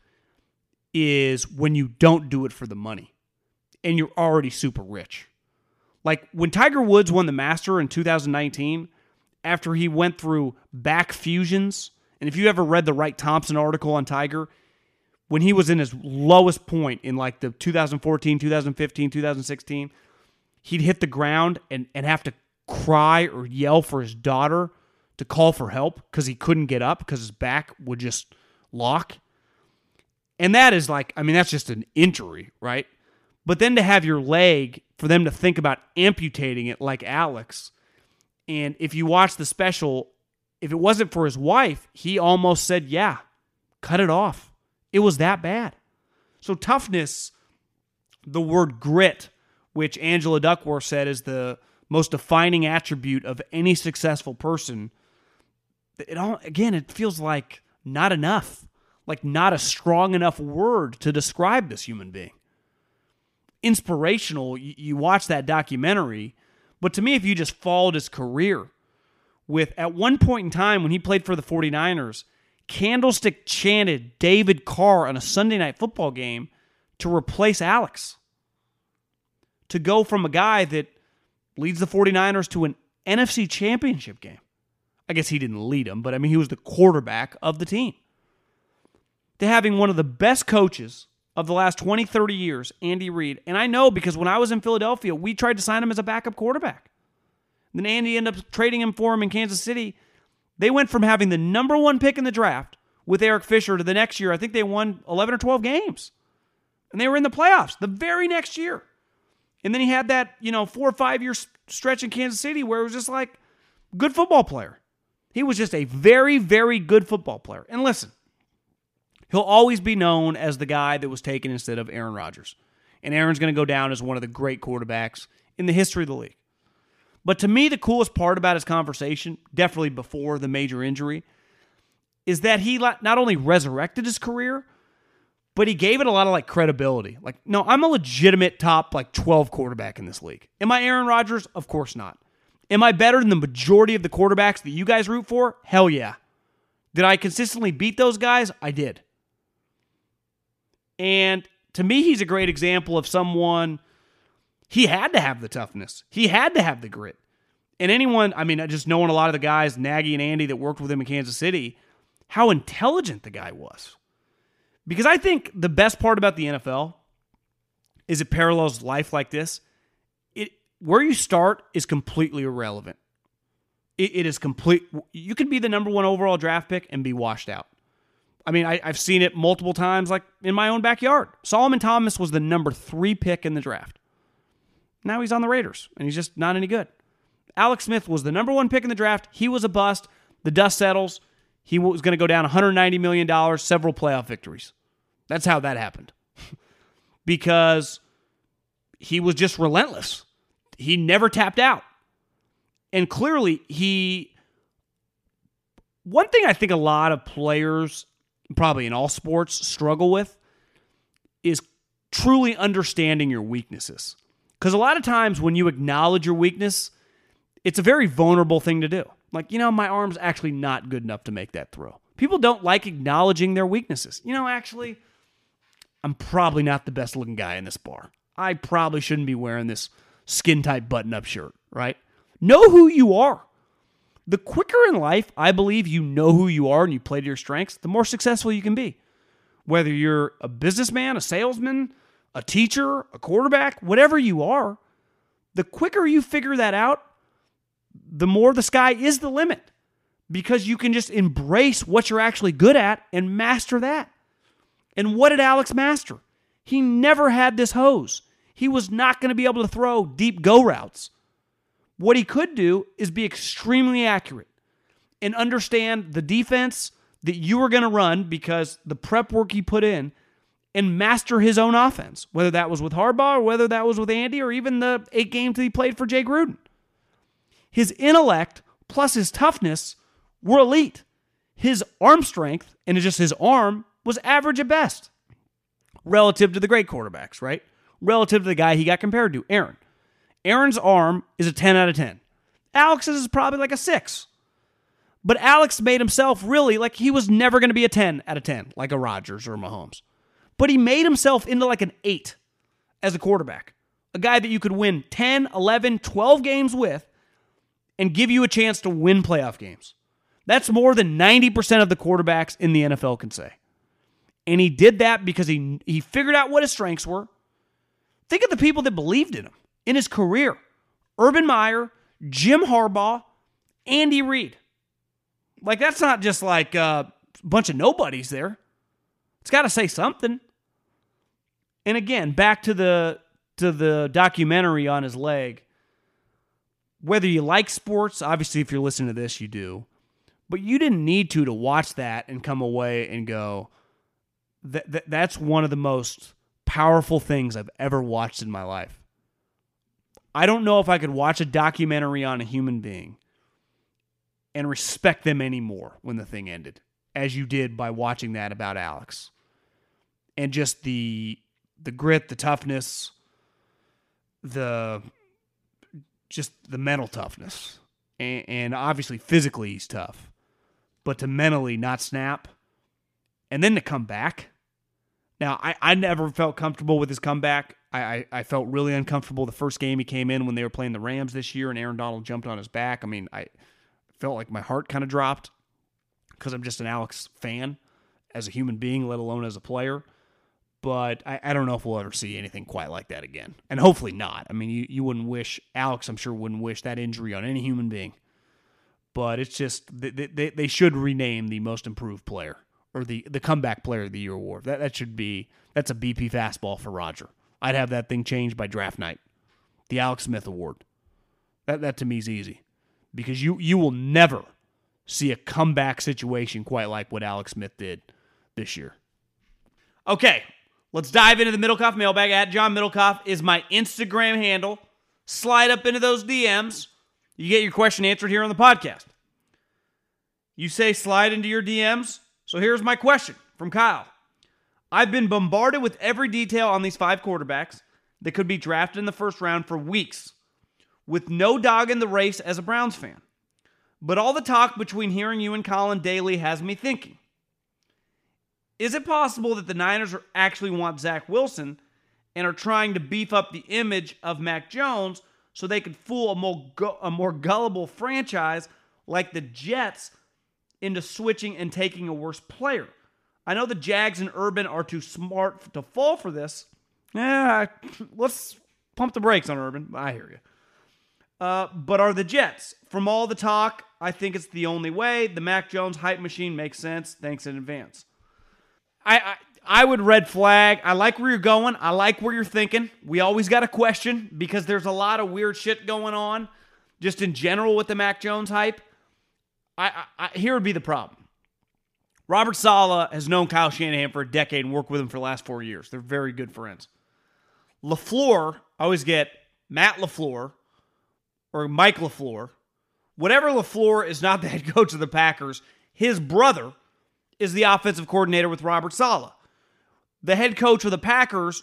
is when you don't do it for the money and you're already super rich. Like when Tiger Woods won the Master in two thousand nineteen, after he went through back fusions, and if you ever read the Wright Thompson article on Tiger, when he was in his lowest point in like the two thousand fourteen, two thousand fifteen, two thousand sixteen, he'd hit the ground and, and have to cry or yell for his daughter to call for help because he couldn't get up because his back would just lock. And that is like, I mean, that's just an injury, right? But then to have your leg, for them to think about amputating it like Alex, and if you watch the special, if it wasn't for his wife, he almost said, yeah, cut it off. It was that bad. So toughness, the word grit, which Angela Duckworth said is the most defining attribute of any successful person, it all, again, it feels like not enough, like not a strong enough word to describe this human being. Inspirational, you, you watch that documentary, but to me, if you just followed his career, with at one point in time when he played for the forty-niners, Candlestick chanted David Carr on a Sunday night football game to replace Alex. To go from a guy that leads the forty-niners to an N F C championship game. I guess he didn't lead them, but I mean, he was the quarterback of the team. To having one of the best coaches of the last twenty, thirty years, Andy Reid. And I know because when I was in Philadelphia, we tried to sign him as a backup quarterback. Then Andy ended up trading him for him in Kansas City. They went from having the number one pick in the draft with Eric Fisher to the next year, I think they won eleven or twelve games. And they were in the playoffs the very next year. And then he had that, you know, four or five year stretch in Kansas City where it was just like, good football player. He was just a very, very good football player. And listen, he'll always be known as the guy that was taken instead of Aaron Rodgers. And Aaron's going to go down as one of the great quarterbacks in the history of the league. But to me, the coolest part about his conversation, definitely before the major injury, is that he not only resurrected his career, but he gave it a lot of like credibility. Like, no, I'm a legitimate top like twelve quarterback in this league. Am I Aaron Rodgers? Of course not. Am I better than the majority of the quarterbacks that you guys root for? Hell yeah. Did I consistently beat those guys? I did. And to me, he's a great example of someone. He had to have the toughness. He had to have the grit. And anyone, I mean, just knowing a lot of the guys, Nagy and Andy, that worked with him in Kansas City, how intelligent the guy was. Because I think the best part about the N F L is it parallels life like this. It where you start is completely irrelevant. It, it is complete. You could be the number one overall draft pick and be washed out. I mean, I, I've seen it multiple times, like in my own backyard. Solomon Thomas was the number three pick in the draft. Now he's on the Raiders, and he's just not any good. Alex Smith was the number one pick in the draft. He was a bust. The dust settles. He was going to go down one hundred ninety million dollars, several playoff victories. That's how that happened. Because he was just relentless. He never tapped out. And clearly, he... One thing I think a lot of players, probably in all sports, struggle with is truly understanding your weaknesses. Because a lot of times when you acknowledge your weakness, it's a very vulnerable thing to do. Like, you know, my arm's actually not good enough to make that throw. People don't like acknowledging their weaknesses. You know, actually, I'm probably not the best looking guy in this bar. I probably shouldn't be wearing this skin-tight button-up shirt, right? Know who you are. The quicker in life, I believe, you know who you are and you play to your strengths, the more successful you can be. Whether you're a businessman, a salesman, a teacher, a quarterback, whatever you are, the quicker you figure that out, the more the sky is the limit. Because you can just embrace what you're actually good at and master that. And what did Alex master? He never had this hose. He was not going to be able to throw deep go routes. What he could do is be extremely accurate. and understand the defense that you were going to run because the prep work he put in, and master his own offense, whether that was with Harbaugh or whether that was with Andy or even the eight games that he played for Jay Gruden. His intellect plus his toughness were elite. His arm strength, and just his arm, was average at best relative to the great quarterbacks, right? Relative to the guy he got compared to, Aaron. Aaron's arm is a ten out of ten. Alex's is probably like a six. But Alex made himself really like he was never going to be a ten out of ten, like a Rodgers or a Mahomes. But he made himself into like an eight as a quarterback. A guy that you could win ten, eleven, twelve games with and give you a chance to win playoff games. That's more than ninety percent of the quarterbacks in the N F L can say. And he did that because he, he figured out what his strengths were. Think of the people that believed in him in his career. Urban Meyer, Jim Harbaugh, Andy Reid. Like, that's not just like a bunch of nobodies there. It's got to say something. And again, back to the to the documentary on his leg. Whether you like sports, obviously if you're listening to this, you do. But you didn't need to to watch that and come away and go, that, that that's one of the most powerful things I've ever watched in my life. I don't know if I could watch a documentary on a human being and respect them anymore when the thing ended, as you did by watching that about Alex. And just the the grit, the toughness, the just the mental toughness. And, and obviously physically he's tough. But to mentally not snap and then to come back. Now, I, I never felt comfortable with his comeback. I, I, I felt really uncomfortable the first game he came in when they were playing the Rams this year and Aaron Donald jumped on his back. I mean, I felt like my heart kind of dropped because I'm just an Alex fan as a human being, let alone as a player. But I, I don't know if we'll ever see anything quite like that again. And hopefully not. I mean, you, you wouldn't wish, Alex, I'm sure, wouldn't wish that injury on any human being. But it's just, they, they, they should rename the most improved player or the, the comeback player of the year award. That, that should be, that's a B P fastball for Roger. I'd have that thing changed by draft night. The Alex Smith Award. That, that to me is easy. Because you, you will never see a comeback situation quite like what Alex Smith did this year. Okay. Let's dive into the Middlecoff mailbag. At John Middlecoff is my Instagram handle. Slide up into those D Ms. You get your question answered here on the podcast. You say slide into your D Ms. So here's my question from Kyle. I've been bombarded with every detail on these five quarterbacks that could be drafted in the first round for weeks, with no dog in the race as a Browns fan. But all the talk between hearing you and Colin daily has me thinking. Is it possible that the Niners actually want Zach Wilson and are trying to beef up the image of Mac Jones so they could fool a more, gu- a more gullible franchise like the Jets into switching and taking a worse player? I know the Jags and Urban are too smart to fall for this. Yeah, let's pump the brakes on Urban. I hear you. Uh, but are the Jets? From all the talk, I think it's the only way. The Mac Jones hype machine makes sense. Thanks in advance. I, I I would red flag. I like where you're going. I like where you're thinking. We always got a question because there's a lot of weird shit going on just in general with the Mac Jones hype. I, I, I here would be the problem. Robert Saleh has known Kyle Shanahan for a decade and worked with him for the last four years. They're very good friends. LaFleur, I always get Matt LaFleur or Mike LaFleur. Whatever LaFleur is not the head coach of the Packers, his brother is the offensive coordinator with Robert Saleh. The head coach of the Packers,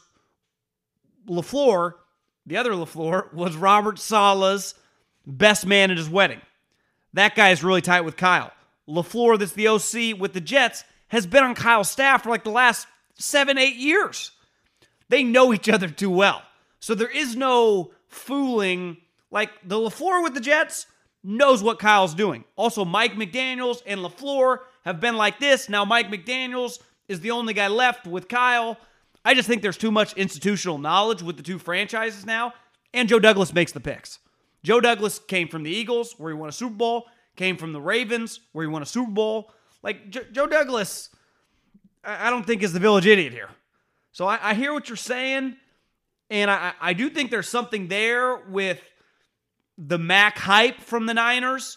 LaFleur, the other LaFleur, was Robert Saleh's best man at his wedding. That guy is really tight with Kyle. LaFleur, that's the O C with the Jets, has been on Kyle's staff for like the last seven, eight years. They know each other too well. So there is no fooling. Like the LaFleur with the Jets knows what Kyle's doing. Also, Mike McDaniels and LaFleur have been like this. Now Mike McDaniels is the only guy left with Kyle. I just think there's too much institutional knowledge with the two franchises now. And Joe Douglas makes the picks. Joe Douglas came from the Eagles, where he won a Super Bowl. Came from the Ravens, where he won a Super Bowl. Like, jo- Joe Douglas, I-, I don't think is the village idiot here. So I, I hear what you're saying. And I-, I do think there's something there with the Mac hype from the Niners.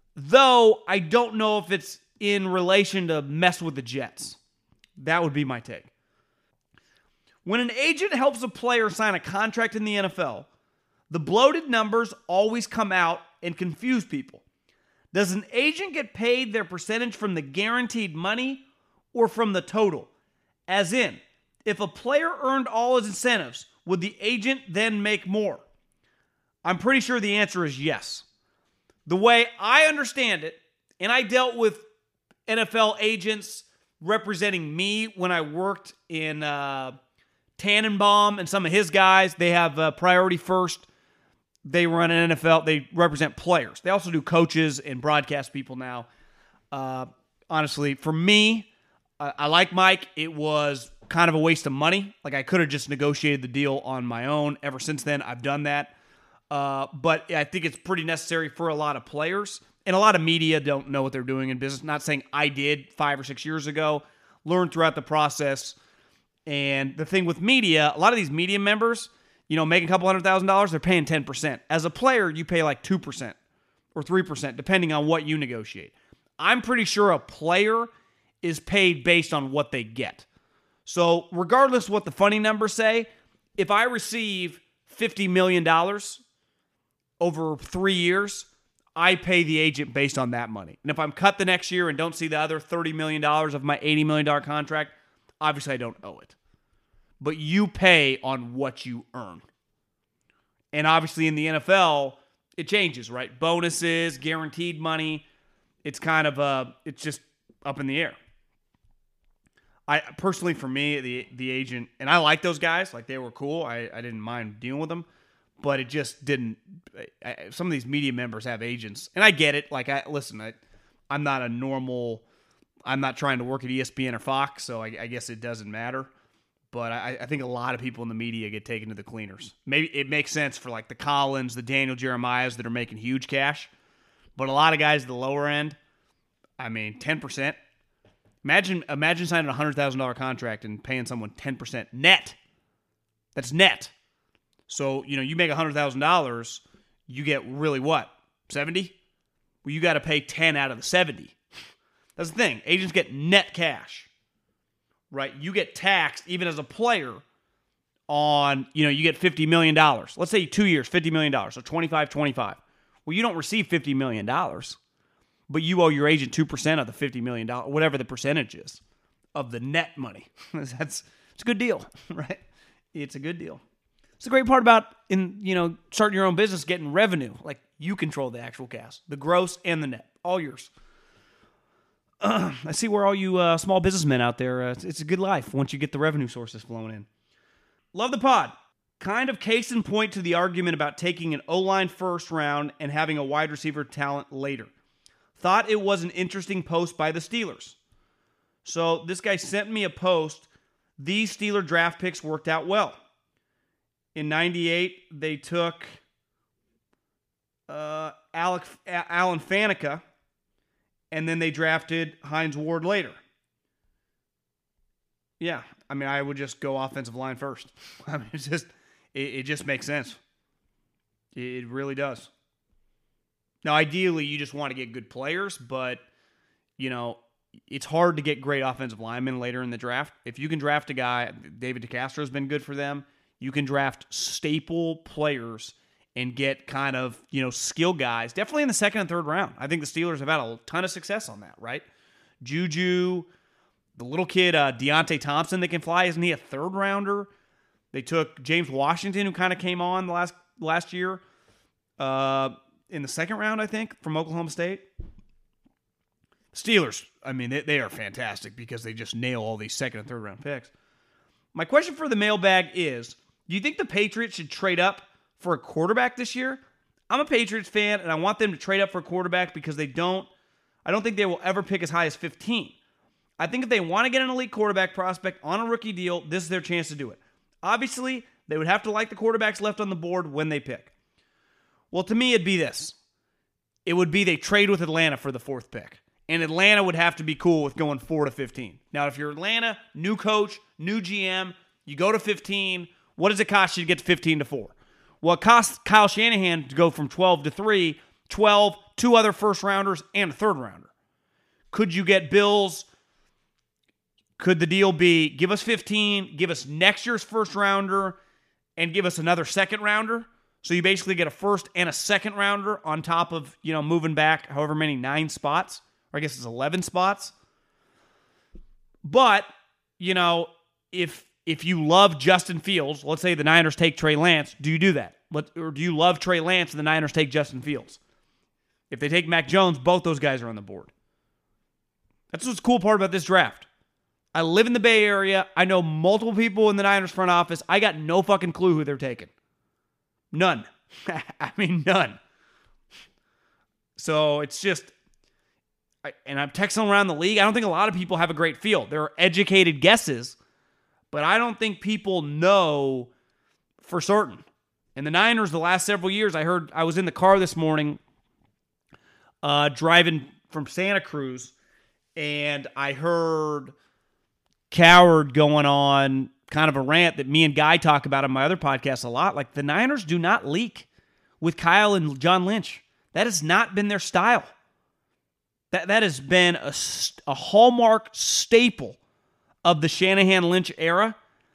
Though I don't know if it's in relation to mess with the Jets. That would be my take. When an agent helps a player sign a contract in the N F L, the bloated numbers always come out and confuse people. Does an agent get paid their percentage from the guaranteed money or from the total? As in, if a player earned all his incentives, would the agent then make more? I'm pretty sure the answer is yes. The way I understand it, and I dealt with N F L agents representing me when I worked in uh, Tannenbaum and some of his guys, they have uh, Priority First. They run an N F L. They represent players. They also do coaches and broadcast people now. Uh, honestly, for me, I, I like Mike. It was kind of a waste of money. Like, I could have just negotiated the deal on my own. Ever since then, I've done that. Uh, but I think it's pretty necessary for a lot of players. And a lot of media don't know what they're doing in business. Not saying I did five or six years ago. Learned throughout the process. And the thing with media, a lot of these media members, you know, making a couple hundred thousand dollars, they're paying ten percent. As a player, you pay like two percent or three percent, depending on what you negotiate. I'm pretty sure a player is paid based on what they get. So regardless of what the funny numbers say, if I receive fifty million dollars over three years, I pay the agent based on that money. And if I'm cut the next year and don't see the other thirty million dollars of my eighty million dollars contract, obviously I don't owe it. But you pay on what you earn. And obviously in the N F L, it changes, right? Bonuses, guaranteed money. It's kind of, uh, it's just up in the air. I personally, for me, the the agent, and I like those guys. Like, they were cool. I, I didn't mind dealing with them. But it just didn't, I, some of these media members have agents. And I get it. Like, I listen, I, I'm not a normal, I'm not trying to work at E S P N or Fox, so I, I guess it doesn't matter. But I, I think a lot of people in the media get taken to the cleaners. Maybe it makes sense for like the Collins, the Daniel Jeremiahs that are making huge cash. But a lot of guys at the lower end, I mean, ten percent. Imagine imagine signing a one hundred thousand dollars contract and paying someone ten percent net. That's net. So, you know, you make one hundred thousand dollars, you get really what? seventy? Well, you got to pay ten out of the seventy. That's the thing. Agents get net cash. Right? You get taxed, even as a player, on, you know, you get fifty million dollars. Let's say two years, fifty million dollars, so twenty-five, twenty-five. Well, you don't receive fifty million dollars, but you owe your agent two percent of the fifty million dollars, whatever the percentage is, of the net money. That's it's a good deal, right? It's a good deal. It's the great part about, in you know, starting your own business, getting revenue. Like, you control the actual cash, the gross and the net, all yours. Uh, I see where all you uh, small businessmen out there, uh, it's, it's a good life once you get the revenue sources flowing in. Love the pod. Kind of case in point to the argument about taking an O-line first round and having a wide receiver talent later. Thought it was an interesting post by the Steelers. So this guy sent me a post. These Steeler draft picks worked out well. In ninety-eight, they took uh, Alec, Alan Faneca, and then they drafted Hines Ward later. Yeah, I mean, I would just go offensive line first. I mean, it's just, it, it just makes sense. It really does. Now, ideally, you just want to get good players, but, you know, it's hard to get great offensive linemen later in the draft. If you can draft a guy, David DeCastro has been good for them. You can draft staple players and get kind of, you know, skill guys, definitely in the second and third round. I think the Steelers have had a ton of success on that, right? Juju, the little kid, uh, Deontay Thompson that can fly, isn't he a third rounder? They took James Washington, who kind of came on the last last year, uh, in the second round, I think, from Oklahoma State. Steelers, I mean, they, they are fantastic because they just nail all these second and third round picks. My question for the mailbag is, do you think the Patriots should trade up for a quarterback this year? I'm a Patriots fan, and I want them to trade up for a quarterback because they don't, I don't think they will ever pick as high as fifteen. I think if they want to get an elite quarterback prospect on a rookie deal, this is their chance to do it. Obviously, they would have to like the quarterbacks left on the board when they pick. Well, to me, it'd be this. It would be they trade with Atlanta for the fourth pick. And Atlanta would have to be cool with going four to fifteen. Now, if you're Atlanta, new coach, new G M, you go to fifteen, what does it cost you to get to fifteen to four? Well, it costs Kyle Shanahan to go from twelve to three, twelve two other first rounders and a third rounder. Could you get Bills? Could the deal be give us fifteen, give us next year's first rounder, and give us another second rounder? So you basically get a first and a second rounder on top of, you know, moving back however many, nine spots, or I guess it's eleven spots. But, you know, if if you love Justin Fields, let's say the Niners take Trey Lance, do you do that? Or do you love Trey Lance and the Niners take Justin Fields? If they take Mac Jones, both those guys are on the board. That's what's the cool part about this draft. I live in the Bay Area. I know multiple people in the Niners front office. I got no fucking clue who they're taking. None. I mean, none. So it's just, I, and I'm texting around the league. I don't think a lot of people have a great feel. There are educated guesses, but I don't think people know for certain. And the Niners, the last several years, I heard, I was in the car this morning uh, driving from Santa Cruz, and I heard Coward going on kind of a rant that me and Guy talk about on my other podcast a lot. Like, the Niners do not leak with Kyle and John Lynch. That has not been their style. That that has been a, a hallmark staple of the Shanahan-Lynch era,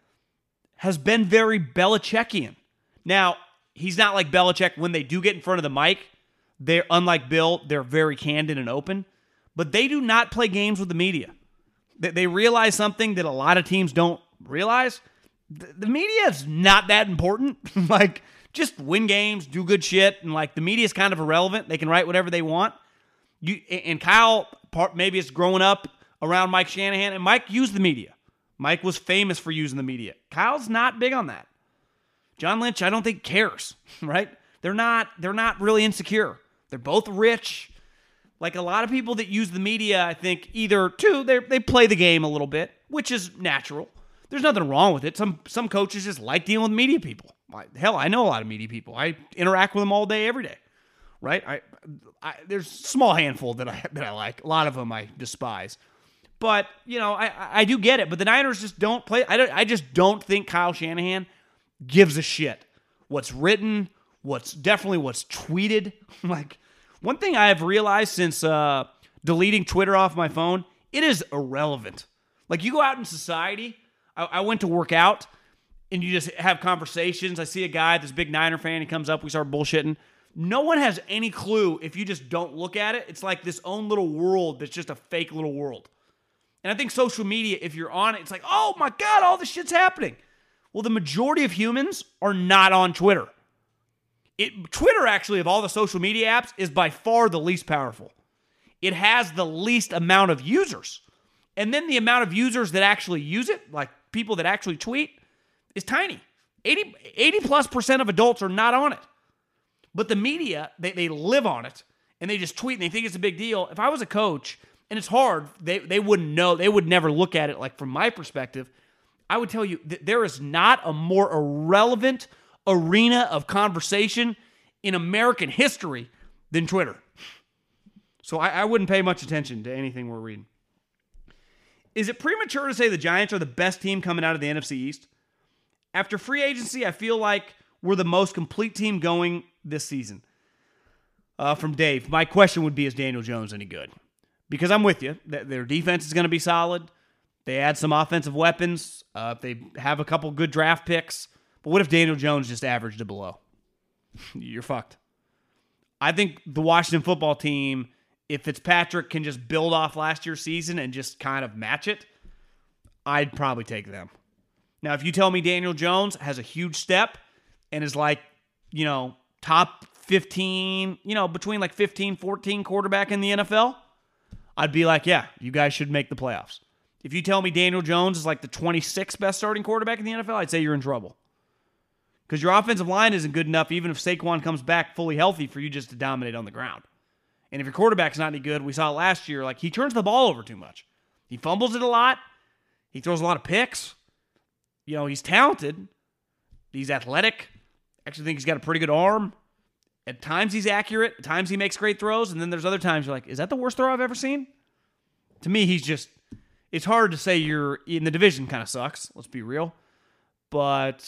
has been very Belichickian. Now, he's not like Belichick. When they do get in front of the mic, they're, unlike Bill, they're very candid and open. But they do not play games with the media. They realize something that a lot of teams don't realize. The media is not that important. Like, just win games, do good shit, and like the media is kind of irrelevant. They can write whatever they want. You and Kyle, maybe it's growing up around Mike Shanahan, and Mike used the media. Mike was famous for using the media. Kyle's not big on that. John Lynch, I don't think cares, right? They're not. They're not really insecure. They're both rich. Like a lot of people that use the media, I think either, two, they they play the game a little bit, which is natural. There's nothing wrong with it. Some some coaches just like dealing with media people. Hell, I know a lot of media people. I interact with them all day, every day, right? I, I there's a small handful that I that I like. A lot of them I despise. But, you know, I I do get it. But the Niners just don't play. I don't, I just don't think Kyle Shanahan gives a shit what's written, what's definitely what's tweeted. Like, one thing I have realized since uh, deleting Twitter off my phone, it is irrelevant. Like, you go out in society, I, I went to work out, and you just have conversations. I see a guy, this big Niner fan, he comes up, we start bullshitting. No one has any clue if you just don't look at it. It's like this own little world that's just a fake little world. And I think social media, if you're on it, it's like, oh my God, all this shit's happening. Well, the majority of humans are not on Twitter. It, Twitter, actually, of all the social media apps, is by far the least powerful. It has the least amount of users. And then the amount of users that actually use it, like people that actually tweet, is tiny. eighty, eighty plus percent of adults are not on it. But the media, they, they live on it, and they just tweet, and they think it's a big deal. If I was a coach, and it's hard, they, they wouldn't know. They would never look at it. Like, from my perspective, I would tell you that there is not a more irrelevant arena of conversation in American history than Twitter. So I, I wouldn't pay much attention to anything we're reading. Is it premature to say the Giants are the best team coming out of the N F C East? After free agency, I feel like we're the most complete team going this season. Uh, from Dave, my question would be, is Daniel Jones any good? Because I'm with you. Their defense is going to be solid. They add some offensive weapons. Uh, they have a couple good draft picks. But what if Daniel Jones just averaged it below? You're fucked. I think the Washington football team, if Fitzpatrick can just build off last year's season and just kind of match it, I'd probably take them. Now, if you tell me Daniel Jones has a huge step and is like, you know, top fifteen, you know, between like fifteen, fourteen quarterback in the N F L, I'd be like, yeah, you guys should make the playoffs. If you tell me Daniel Jones is like the twenty-sixth best starting quarterback in the N F L, I'd say you're in trouble. Because your offensive line isn't good enough, even if Saquon comes back fully healthy, for you just to dominate on the ground. And if your quarterback's not any good, we saw last year, like, he turns the ball over too much. He fumbles it a lot. He throws a lot of picks. You know, he's talented. He's athletic. Actually think he's got a pretty good arm. At times he's accurate. At times he makes great throws. And then there's other times you're like, is that the worst throw I've ever seen? To me, he's just, it's hard to say you're in the division kind of sucks. Let's be real. But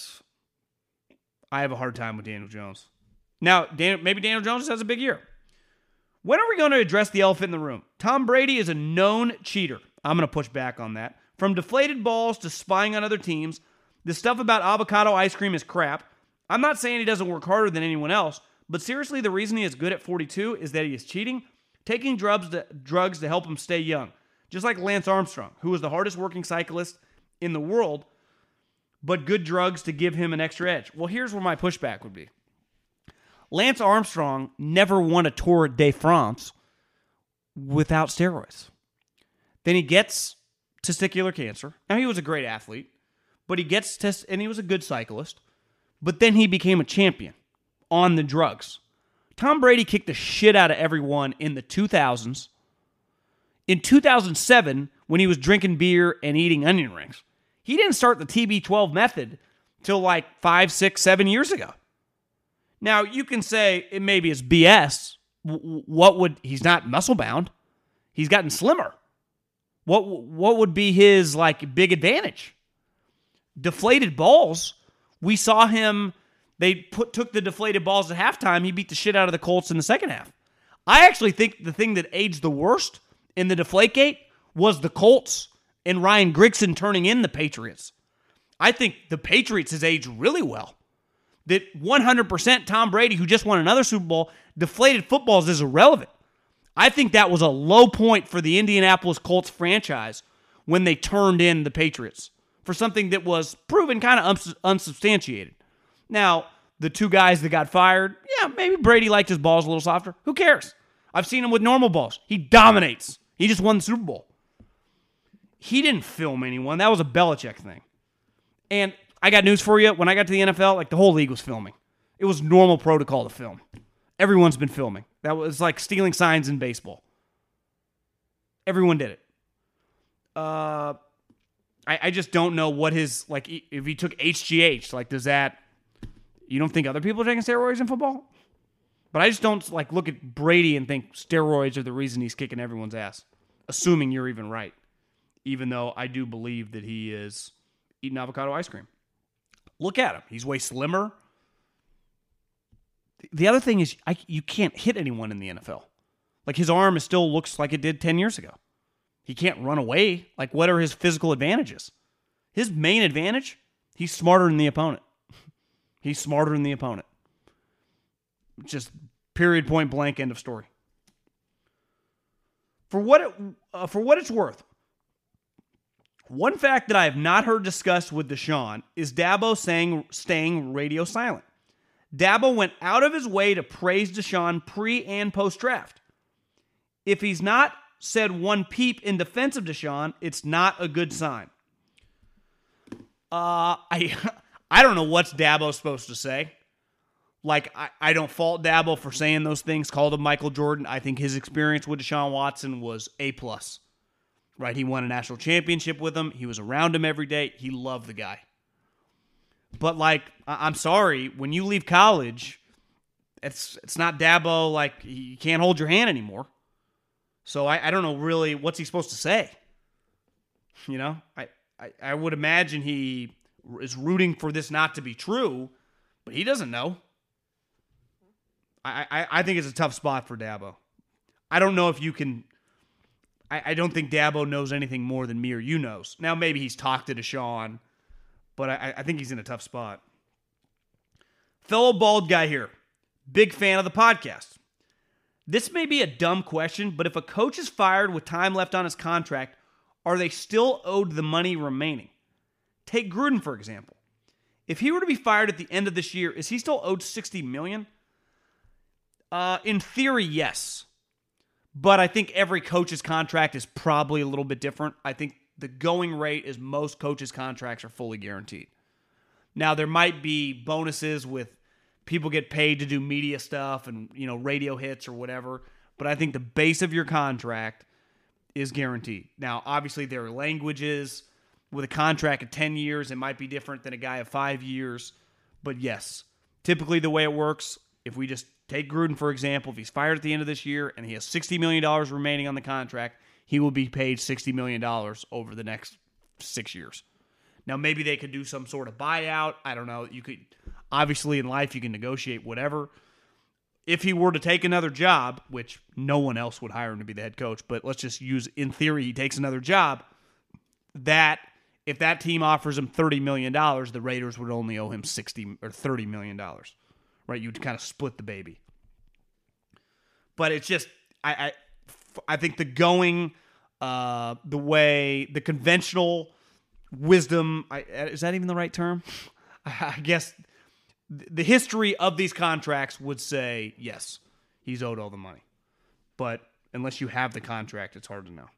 I have a hard time with Daniel Jones. Now, Dan, maybe Daniel Jones has a big year. When are we going to address the elephant in the room? Tom Brady is a known cheater. I'm going to push back on that. From deflated balls to spying on other teams, the stuff about avocado ice cream is crap. I'm not saying he doesn't work harder than anyone else, but seriously, the reason he is good at forty-two is that he is cheating, taking drugs to, drugs to help him stay young. Just like Lance Armstrong, who was the hardest working cyclist in the world, but good drugs to give him an extra edge. Well, here's where my pushback would be. Lance Armstrong never won a Tour de France without steroids. Then he gets testicular cancer. Now, he was a great athlete, but he gets test, and he was a good cyclist, but then he became a champion on the drugs. Tom Brady kicked the shit out of everyone in the two thousands. In two thousand seven, when he was drinking beer and eating onion rings, he didn't start the T B twelve method till like five, six, seven years ago. Now, you can say it maybe is B S. What would, he's not muscle bound. He's gotten slimmer. What what would be his like big advantage? Deflated balls. We saw him, they put took the deflated balls at halftime. He beat the shit out of the Colts in the second half. I actually think the thing that aged the worst in the Deflategate was the Colts and Ryan Grigson turning in the Patriots. I think the Patriots has aged really well. That one hundred percent Tom Brady, who just won another Super Bowl, deflated footballs is irrelevant. I think that was a low point for the Indianapolis Colts franchise when they turned in the Patriots for something that was proven kind of uns- unsubstantiated. Now, the two guys that got fired, yeah, maybe Brady liked his balls a little softer. Who cares? I've seen him with normal balls. He dominates. He just won the Super Bowl. He didn't film anyone. That was a Belichick thing. And I got news for you. When I got to the N F L, like the whole league was filming. It was normal protocol to film. Everyone's been filming. That was like stealing signs in baseball. Everyone did it. Uh, I, I just don't know what his, like, if he took H G H, like, does that, you don't think other people are taking steroids in football? But I just don't, like, look at Brady and think steroids are the reason he's kicking everyone's ass. Assuming you're even right. Even though I do believe that he is eating avocado ice cream. Look at him. He's way slimmer. The other thing is, I, you can't hit anyone in the N F L. Like, his arm still looks like it did ten years ago. He can't run away. Like, what are his physical advantages? His main advantage, he's smarter than the opponent. He's smarter than the opponent. Just period, point blank, end of story. For what it, uh, for what it's worth, one fact that I have not heard discussed with Deshaun is Dabo saying, staying radio silent. Dabo went out of his way to praise Deshaun pre- and post-draft. If he's not said one peep in defense of Deshaun, it's not a good sign. Uh, I I don't know what's Dabo supposed to say. Like, I, I don't fault Dabo for saying those things, called him Michael Jordan. I think his experience with Deshaun Watson was A plus. Right? He won a national championship with him. He was around him every day. He loved the guy. But, like, I'm sorry, when you leave college, it's it's not Dabo, like, you can't hold your hand anymore. So I, I don't know really what's he supposed to say. You know, I, I, I would imagine he is rooting for this not to be true, but he doesn't know. I, I, I think it's a tough spot for Dabo. I don't know if you can... I, I don't think Dabo knows anything more than me or you knows. Now, maybe he's talked to Deshaun, but I, I think he's in a tough spot. Fellow bald guy here. Big fan of the podcast. This may be a dumb question, but if a coach is fired with time left on his contract, are they still owed the money remaining? Take Gruden, for example. If he were to be fired at the end of this year, is he still owed sixty million dollars? Uh, in theory, yes. But I think every coach's contract is probably a little bit different. I think the going rate is most coaches' contracts are fully guaranteed. Now, there might be bonuses with people get paid to do media stuff and, you know, radio hits or whatever. But I think the base of your contract is guaranteed. Now, obviously, there are languages. With a contract of ten years, it might be different than a guy of five years. But yes, typically the way it works, if we just take Gruden, for example, if he's fired at the end of this year and he has sixty million dollars remaining on the contract, he will be paid sixty million dollars over the next six years. Now, maybe they could do some sort of buyout. I don't know. You could, obviously in life, you can negotiate whatever. if he were to take another job, which no one else would hire him to be the head coach, but let's just use, in theory, he takes another job, that if that team offers him thirty million dollars, the Raiders would only owe him sixty or thirty million dollars, right? You'd kind of split the baby. But it's just, I I, I think the going, uh, the way, the conventional wisdom, I, is that even the right term? I, I guess the history of these contracts would say, yes, he's owed all the money. But unless you have the contract, it's hard to know.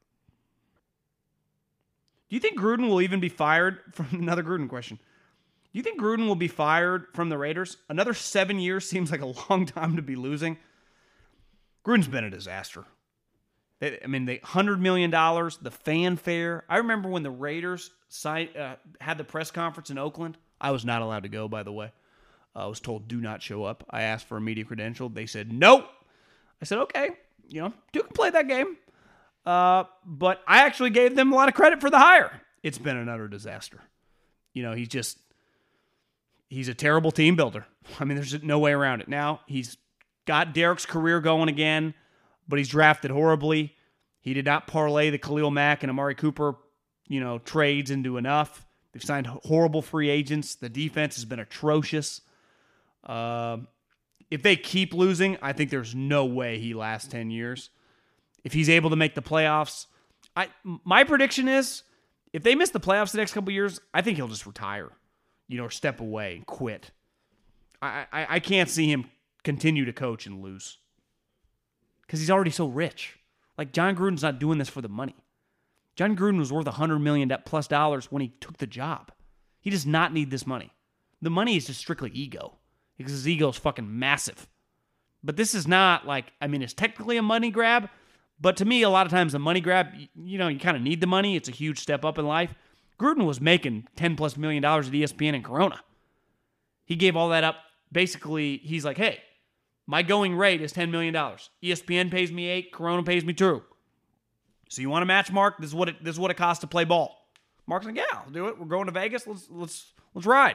Do you think Gruden will even be fired from another Gruden question? Do you think Gruden will be fired from the Raiders? Another seven years seems like a long time to be losing. Gruden's been a disaster. They, I mean, the one hundred million dollars, the fanfare. I remember when the Raiders signed, uh, had the press conference in Oakland. I was not allowed to go, by the way. I was told, do not show up. I asked for a media credential. They said, nope. I said, okay, you know, you can play that game. Uh, but I actually gave them a lot of credit for the hire. It's been an utter disaster. You know, he's just, he's a terrible team builder. I mean, there's no way around it. Now, he's got Derek's career going again, but he's drafted horribly. He did not parlay the Khalil Mack and Amari Cooper, you know, trades into enough. They've signed horrible free agents. The defense has been atrocious. Uh, if they keep losing, I think there's no way he lasts ten years. If he's able to make the playoffs, I my prediction is if they miss the playoffs the next couple of years, I think he'll just retire, you know, or step away and quit. I, I, I can't see him continue to coach and lose because he's already so rich. Like, John Gruden's not doing this for the money. John Gruden was worth one hundred million dollars plus dollars when he took the job. He does not need this money. The money is just strictly ego because his ego is fucking massive. But this is not like, I mean, it's technically a money grab, but to me, a lot of times a money grab, you know, you kind of need the money. It's a huge step up in life. Gruden was making ten plus million dollars at E S P N and Corona. He gave all that up. Basically, he's like, hey, my going rate is ten million dollars. E S P N pays me eight, Corona pays me two. So you want to match, Mark? This is what it this is what it costs to play ball. Mark's like, yeah, I'll do it. We're going to Vegas. Let's let's let's ride.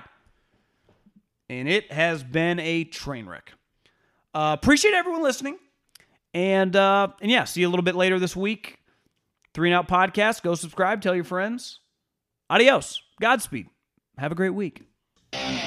And it has been a train wreck. Uh, appreciate everyone listening. And uh, and yeah, see you a little bit later this week. Three and Out Podcast. Go subscribe. Tell your friends. Adios. Godspeed. Have a great week.